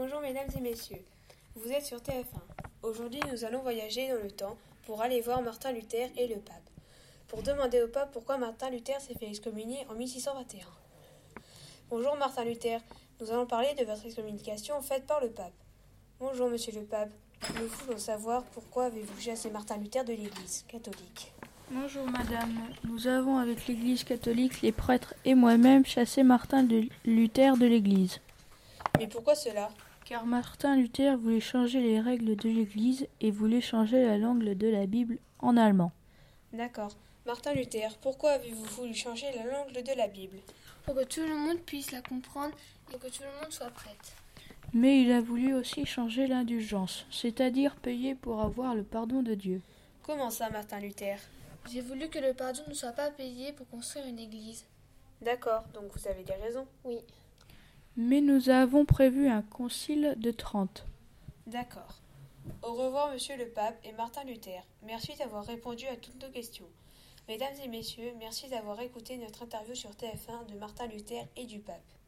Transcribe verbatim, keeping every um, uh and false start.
Bonjour mesdames et messieurs, vous êtes sur T F un. Aujourd'hui nous allons voyager dans le temps pour aller voir Martin Luther et le pape. Pour demander au pape pourquoi Martin Luther s'est fait excommunier en mille six cent vingt et un. Bonjour Martin Luther, nous allons parler de votre excommunication faite par le pape. Bonjour monsieur le pape, nous voulons savoir pourquoi avez-vous chassé Martin Luther de l'église catholique. Bonjour madame, nous avons avec l'église catholique, les prêtres et moi-même chassé Martin de Luther de l'église. Mais pourquoi cela ? Car Martin Luther voulait changer les règles de l'église et voulait changer la langue de la Bible en allemand. D'accord. Martin Luther, pourquoi avez-vous voulu changer la langue de la Bible ? Pour que tout le monde puisse la comprendre et que tout le monde soit prête. Mais il a voulu aussi changer l'indulgence, c'est-à-dire payer pour avoir le pardon de Dieu. Comment ça, Martin Luther ? J'ai voulu que le pardon ne soit pas payé pour construire une église. D'accord, donc vous avez des raisons ? Oui. Mais nous avons prévu un concile de Trente. D'accord. Au revoir, monsieur le pape et Martin Luther. Merci d'avoir répondu à toutes nos questions. Mesdames et messieurs, merci d'avoir écouté notre interview sur T F un de Martin Luther et du pape.